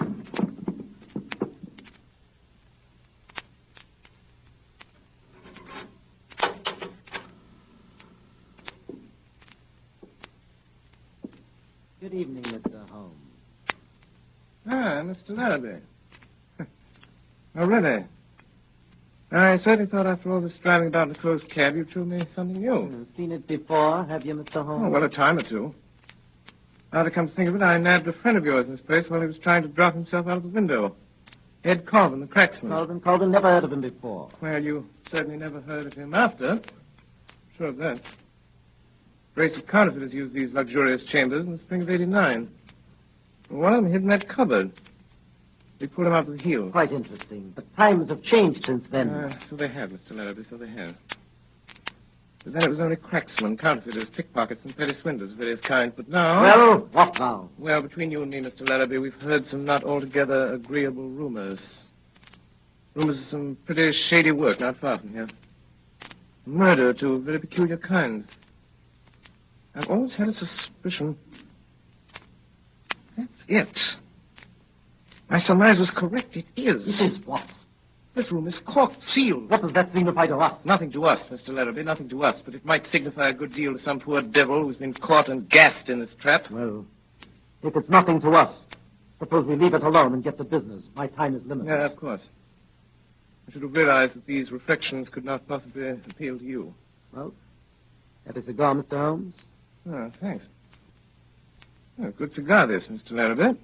Good evening, Mr. Holmes. Ah, Mr. Larrabee. Oh, really? I certainly thought after all this driving about in a closed cab, you'd show me something new. Seen it before, have you, Mr. Holmes? Oh, well, a time or two. Now to come to think of it, I nabbed a friend of yours in this place while he was trying to drop himself out of the window. Ed Colvin, the cracksman. Colvin, never heard of him before. Well, you certainly never heard of him after. Sure of that. Brace of counterfeiters used these luxurious chambers in the spring of '89. One of them hid in that cupboard. We pulled him out with the heel. Quite interesting. But times have changed since then. So they have, Mr. Larrabee, so they have. But then it was only cracksmen, counterfeiters, pickpockets, and petty swindlers of various kinds. But now... Well, what now? Well, between you and me, Mr. Larrabee, we've heard some not altogether agreeable rumors. Rumors of some pretty shady work not far from here. Murder to a very peculiar kind. I've always had a suspicion... That's it. My surmise was correct. It is. It is what? This room is corked, sealed. What does that signify to us? Nothing to us, Mr. Larrabee, nothing to us. But it might signify a good deal to some poor devil who's been caught and gassed in this trap. Well, if it's nothing to us, suppose we leave it alone and get to business. My time is limited. Yeah, of course. I should have realized that these reflections could not possibly appeal to you. Well, have a cigar, Mr. Holmes? Oh, thanks. Oh, good cigar, this, Mr. Larrabee.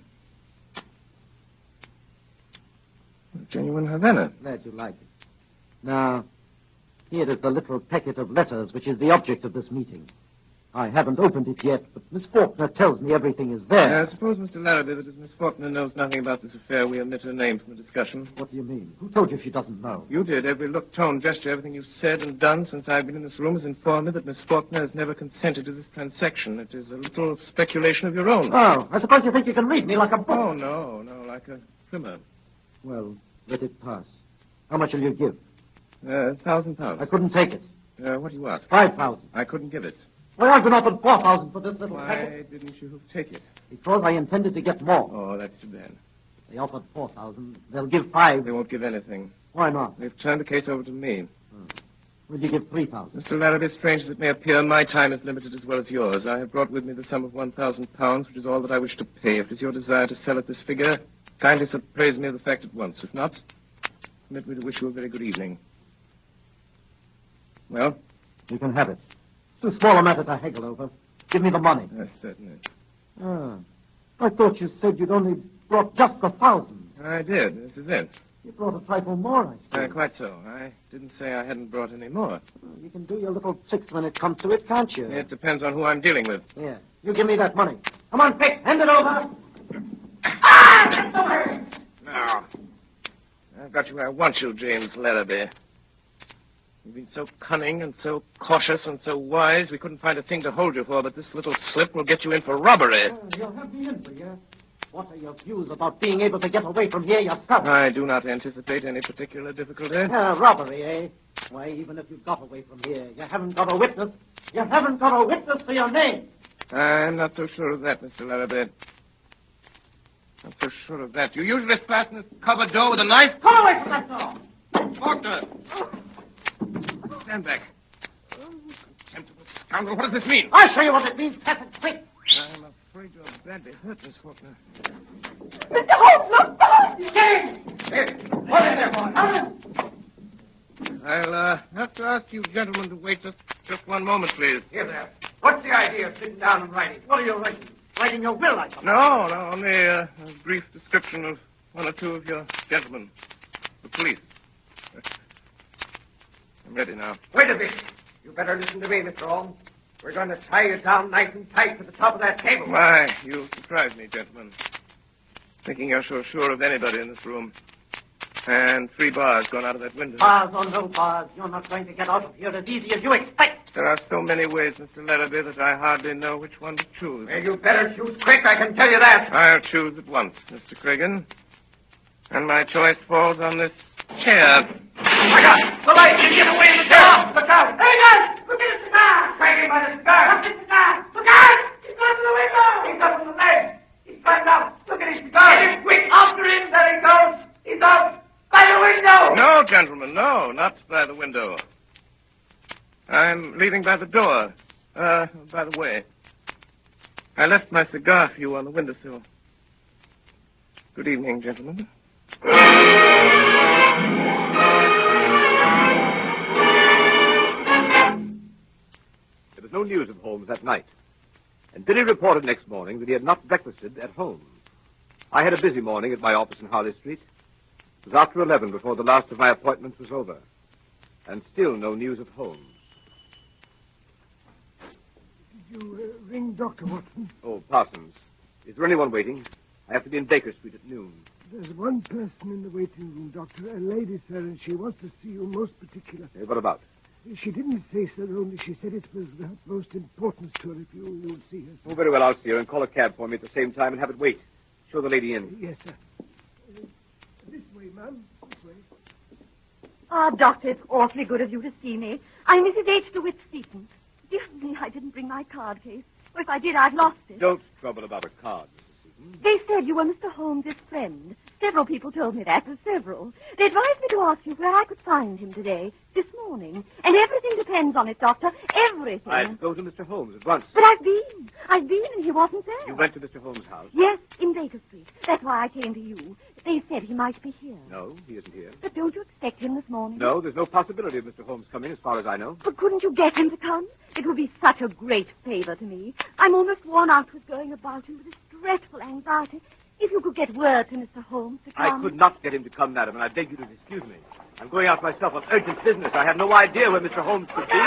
A genuine Havana. Glad you like it. Now, here is the little packet of letters which is the object of this meeting. I haven't opened it yet, but Miss Faulkner tells me everything is there. I suppose, Mr. Larrabee, that as Miss Faulkner knows nothing about this affair, we omit her name from the discussion. What do you mean? Who told you she doesn't know? You did. Every look, tone, gesture, everything you've said and done since I've been in this room has informed me that Miss Faulkner has never consented to this transaction. It is a little speculation of your own. Oh, I suppose you think you can read me like a book. Oh, no, like a primer. Well, let it pass. How much will you give? £1,000. I couldn't take it. What do you ask? 5,000. I couldn't give it. Well, I've been offered 4,000 for this little Why packet. didn't you take it? Because I intended to get more. Oh, that's too bad. They offered 4,000. They'll give 5. They won't give anything. Why not? They've turned the case over to me. Will you give 3,000? Mr. Larrabee, strange as it may appear, my time is limited as well as yours. I have brought with me the sum of £1,000, which is all that I wish to pay. If it is your desire to sell at this figure, kindly apprise me of the fact at once. If not, permit me to wish you a very good evening. Well? You can have it. It's too small a matter to haggle over. Give me the money. Yes, certainly. Ah. I thought you said you'd only brought just 1,000. I did. This is it. You brought a trifle more, I see. Quite so. I didn't say I hadn't brought any more. Well, you can do your little tricks when it comes to it, can't you? It depends on who I'm dealing with. Yeah. You give me that money. Come on, quick. Hand it over. Now, I've got you where I want you, James Larrabee. You've been so cunning and so cautious and so wise, we couldn't find a thing to hold you for, but this little slip will get you in for robbery. You'll have me in for you. What are your views about being able to get away from here yourself? I do not anticipate any particular difficulty. Robbery, eh? Why, even if you got away from here, you haven't got a witness. You haven't got a witness for your name. I'm not so sure of that, Mr. Larrabee. Not so sure of that. You usually fasten this cupboard door with a knife? Come away from that door! Faulkner! Stand back. Contemptible scoundrel, what does this mean? I'll show you what it means, Captain. Quick. I'm afraid you're badly hurt, Miss Faulkner. Mr. Holmes, look behind you! Get him! Hold in there, boy. I'll have to ask you gentlemen to wait just one moment, please. Here there. What's the idea of sitting down and writing? What are you writing? Writing your will, I suppose. No, only a brief description of one or two of your gentlemen. The police. I'm ready now. Wait a bit. You better listen to me, Mr. Holmes. We're going to tie you down nice and tight to the top of that table. Why, you surprised me, gentlemen. Thinking you're so sure of anybody in this room. And 3 bars gone out of that window. Bars or no bars, you're not going to get out of here as easy as you expect. There are so many ways, Mr. Larrabee, that I hardly know which one to choose. Well, you better choose quick, I can tell you that. I'll choose at once, Mr. Cregan. And my choice falls on this chair. Look out! The light! You get away in the chair! Look out! Hey, guys! Look at the cigar! Drag him by the cigar! Look at the cigar! Look out! He's gone to the window! He's up from the leg! He's climbed out! Look at his cigar! Get him quick! After him! There he goes! He's out! By the window! No, gentlemen, no, not by the window. I'm leaving by the door. By the way, I left my cigar for you on the windowsill. Good evening, gentlemen. There was no news of Holmes that night, and Billy reported next morning that he had not breakfasted at home. I had a busy morning at my office in Harley Street. It was after 11 before the last of my appointments was over, and still no news of Holmes. Did you ring Dr. Watson? Oh, Parsons, is there anyone waiting? I have to be in Baker Street at noon. There's one person in the waiting room, Doctor. A lady, sir, and she wants to see you most particular. What about? She didn't say, sir, only she said it was of utmost importance to her if you'll see her. Oh, very well, I'll see her and call a cab for me at the same time and have it wait. Show the lady in. Yes, sir. This way, ma'am. This way. Ah, Doctor, it's awfully good of you to see me. I'm Mrs. H. DeWitt Seaton. Dear me, I didn't bring my card case. Or if I did, I've lost it. Don't trouble about a card, Mrs. Seaton. They said you were Mr. Holmes' friend. Several people told me that. Several. They advised me to ask you where I could find him today, this morning. And everything depends on it, Doctor. Everything. I'd go to Mr. Holmes at once. But I've been, and he wasn't there. You went to Mr. Holmes' house? Yes, in Baker Street. That's why I came to you. They said he might be here. No, he isn't here. But don't you expect him this morning? No, there's no possibility of Mr. Holmes coming, as far as I know. But couldn't you get him to come? It would be such a great favor to me. I'm almost worn out with going about him with this dreadful anxiety. If you could get word to Mr. Holmes to come... I could not get him to come, madam, and I beg you to excuse me. I'm going out myself on urgent business. I have no idea where Mr. Holmes could be.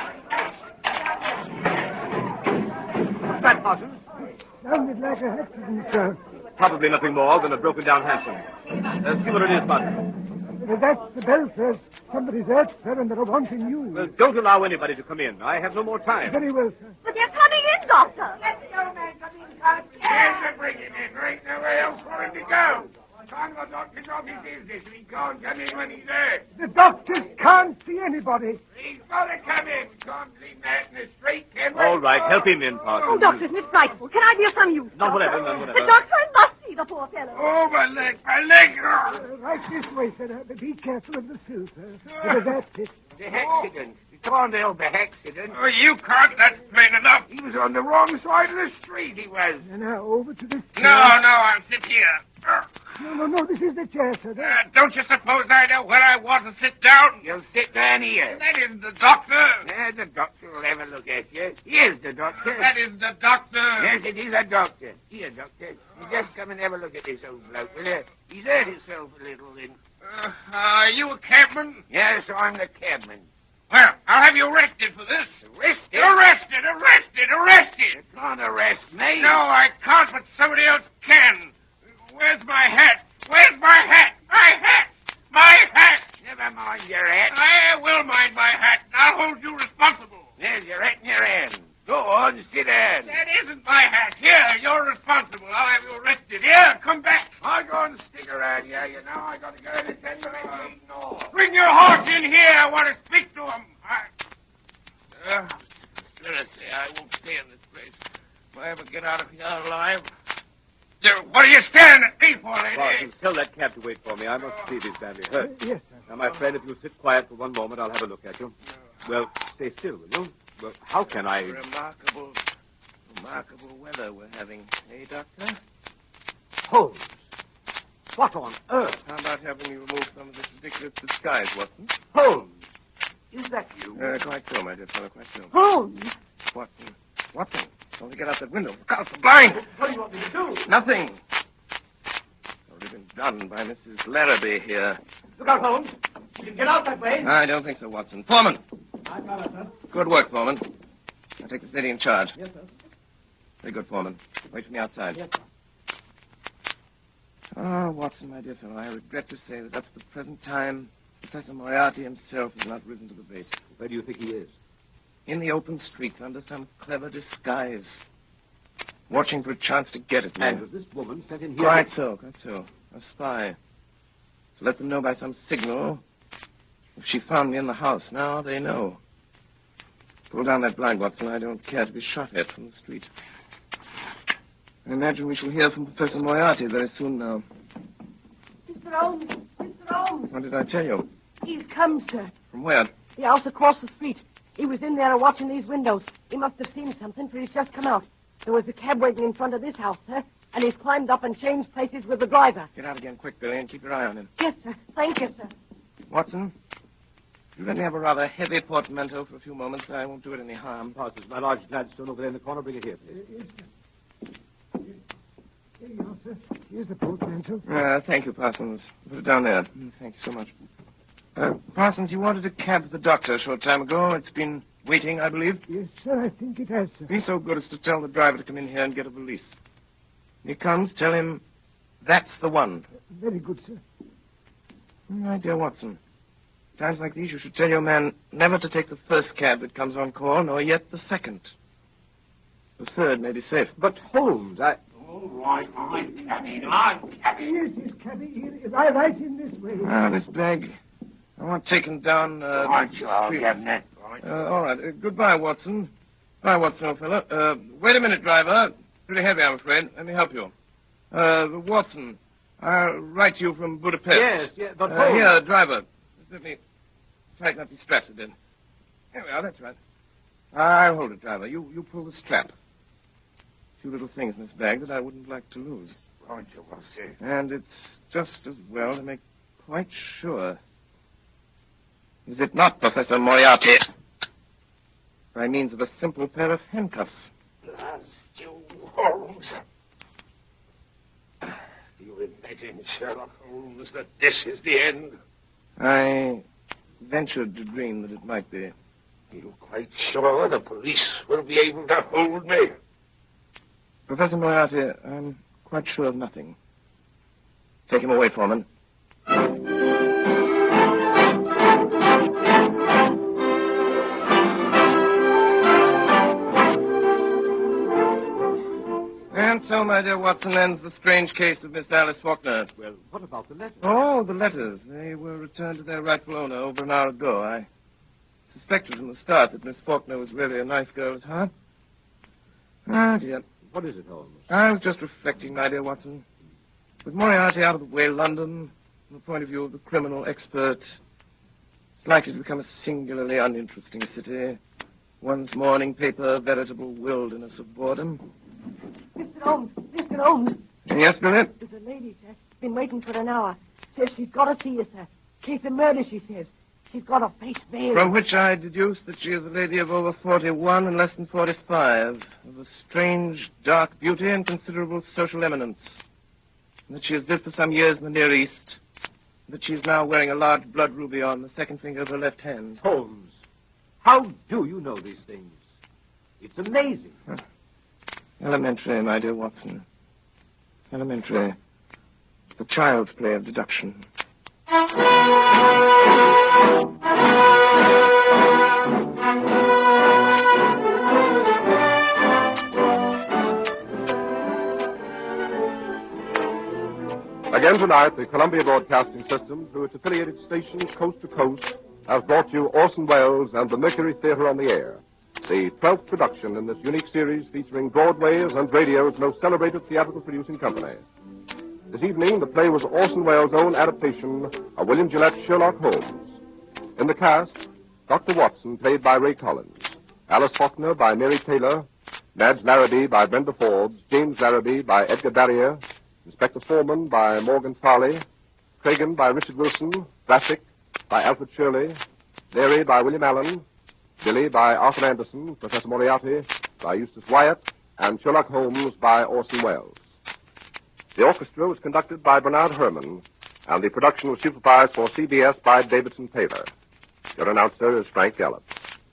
What's that, Parsons? Sounded like a accident, sir. Probably nothing more than a broken-down hansom. See what it is, Parsons. That's the bell, sir. Somebody's hurt, sir, and they're wanting you. Well, don't allow anybody to come in. I have no more time. Very well, sir. But they're coming in, Doctor. Let the old man come in, Carter. Yes, bring him in. There ain't nowhere else for him to go. Time the doctor's office is this, and he can't come in when he's hurt. The doctors can't see anybody. He's got to come in. We can't leave that in the street, can we? All right, help him in, Parsons. Oh, Doctor, isn't it frightful? Can I be of some use? None Doctor? whatever, none whatever. Doctor, I must see the poor fellow. Oh, my leg, my leg. Right this way, sir. Be careful of the sill, sir. That's it. The accident. You can't help the accident. Oh, you can't. That's plain enough. He was on the wrong side of the street, he was. Now, over to this chair. No, I'll sit here. No, this is the chair, sir. Don't you suppose I know where I want to sit down? You'll sit down here. That isn't the doctor. The doctor will have a look at you. Here's the doctor. That isn't the doctor. Yes, it is a doctor. Here, doctor. You just come and have a look at this old bloke, will you? He's hurt himself a little, then. Are you a cabman? Yes, I'm the cabman. Well, I'll have you arrested for this. Arrested? Arrested! You can't arrest me. No, I can't, but somebody else can. Where's my hat? My hat! Never mind your hat. I will mind my hat, and I'll hold you responsible. There's your hat in your hand. Go on, sit down. That isn't my hat. Here, you're responsible. I'll have you arrested. Here, come back. I'll go and stick around here. You know, I got to go and attend to my meeting. Bring your horse in here. I want to speak to him. Let's say I won't stay in this place. If I ever get out of here alive. What are you staring at me for, lady? Parsons, tell that cab to wait for me. I must see if he's badly hurt. Yes, sir. Now, my friend, if you'll sit quiet for one moment, I'll have a look at you. Well, stay still, will you? Well, how can I... Remarkable weather we're having, eh, Doctor? Holmes! What on earth? How about having me remove some of this ridiculous disguise, Watson? Holmes! Is that you? Quite so, my dear fellow, quite so. Holmes! Watson, don't get out that window. Look out, the blind! What do you want me to do? Nothing. Already been done by Mrs. Larrabee here. Look out, Holmes. You can get out that way. I don't think so, Watson. Foreman! I got it, sir. Good work, Foreman. I'll take this lady in charge. Yes, sir. Very good, Foreman. Wait for me outside. Yes, sir. Ah, Watson, my dear fellow, I regret to say that up to the present time, Professor Moriarty himself has not risen to the bait. Where do you think he is? In the open streets, under some clever disguise. Watching for a chance to get at me. And was this woman sent in here? Quite so. A spy. To let them know by some signal if she found me in the house. Now they know. Pull down that blind, Watson. I don't care to be shot at from the street. I imagine we shall hear from Professor Moriarty very soon now. Mr. Holmes! Mr. Holmes! What did I tell you? He's come, sir. From where? The house across the street. He was in there watching these windows. He must have seen something, for he's just come out. There was a cab waiting in front of this house, sir, and he's climbed up and changed places with the driver. Get out again quick, Billy, and keep your eye on him. Yes, sir. Thank you, sir. Watson, you let me have a rather heavy portmanteau for a few moments. I won't do it any harm. Parsons, my large Gladstone over there in the corner. Bring it here, please. Yes, sir. Here you are, sir. Here's the portmanteau. Thank you, Parsons. Put it down there. Thank you so much. Parsons, you wanted a cab for the doctor a short time ago. It's been waiting, I believe. Yes, sir, I think it has, sir. Be so good as to tell the driver to come in here and get a valise. When he comes, tell him that's the one. Very good, sir. My dear Watson, times like these you should tell your man never to take the first cab that comes on call, nor yet the second. The third may be safe. But, Holmes, All right, I'm cabby. Yes, cabby. Here, right in this way. This bag, I want taken down, Right, I'll get it. all right. Goodbye, Watson. Bye, Watson, old fellow. Wait a minute, driver. Pretty heavy, I'm afraid. Let me help you. Watson, I'll write to you from Budapest. Yes, but Holmes... Here, driver. Let me tighten up these straps a bit. Here we are, that's right. I'll hold it, driver. You pull the strap. A few little things in this bag that I wouldn't like to lose. Right, you will see. And it's just as well to make quite sure. Is it not, Professor Moriarty? By means of a simple pair of handcuffs. Blast you, Holmes. Do you imagine, Sherlock Holmes, that this is the end? I ventured to dream that it might be. You're quite sure the police will be able to hold me? Professor Moriarty, I'm quite sure of nothing. Take him away, Foreman. And so, my dear Watson, ends the strange case of Miss Alice Faulkner. Well, what about the letter? Oh, the letters. They were returned to their rightful owner over an hour ago. I suspected from the start that Miss Faulkner was really a nice girl at heart. Ah, dear. What is it, Holmes? I was just reflecting, my dear Watson. With Moriarty out of the way, London, from the point of view of the criminal expert, it's likely to become a singularly uninteresting city. One's morning paper, a veritable wilderness of boredom. Mr. Holmes! Mr. Holmes! Yes, Billy? There's a lady, sir. Been waiting for an hour. Says she's got to see you, sir. Case of murder, she says. She's got a face veiled. From which I deduce that she is a lady of over 41 and less than 45, of a strange, dark beauty and considerable social eminence. And that she has lived for some years in the Near East. And that she is now wearing a large blood ruby on the second finger of her left hand. Holmes, how do you know these things? It's amazing. Elementary, my dear Watson. Elementary. The child's play of deduction. Again tonight, the Columbia Broadcasting System, through its affiliated stations coast to coast, has brought you Orson Welles and the Mercury Theater on the Air, the 12th production in this unique series featuring Broadway's and radio's most celebrated theatrical producing company. This evening, the play was Orson Welles' own adaptation of William Gillette's Sherlock Holmes. In the cast, Dr. Watson, played by Ray Collins. Alice Faulkner by Mary Taylor, Madge Larrabee by Brenda Forbes, James Larrabee by Edgar Barrier, Inspector Foreman by Morgan Farley, Cragen by Richard Wilson, Brassic by Alfred Shirley, Leary by William Allen, Billy by Arthur Anderson, Professor Moriarty by Eustace Wyatt, and Sherlock Holmes by Orson Welles. The orchestra was conducted by Bernard Herrmann, and the production was supervised for CBS by Davidson Taylor. Your announcer is Frank Gallup.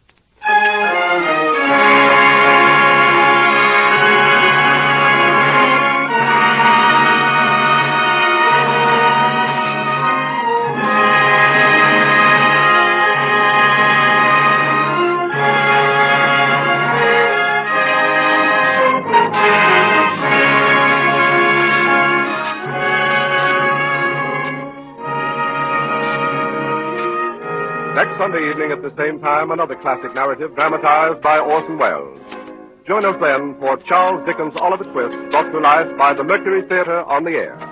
Next Sunday evening at the same time, another classic narrative dramatized by Orson Welles. Join us then for Charles Dickens' Oliver Twist, brought to life by the Mercury Theater on the Air.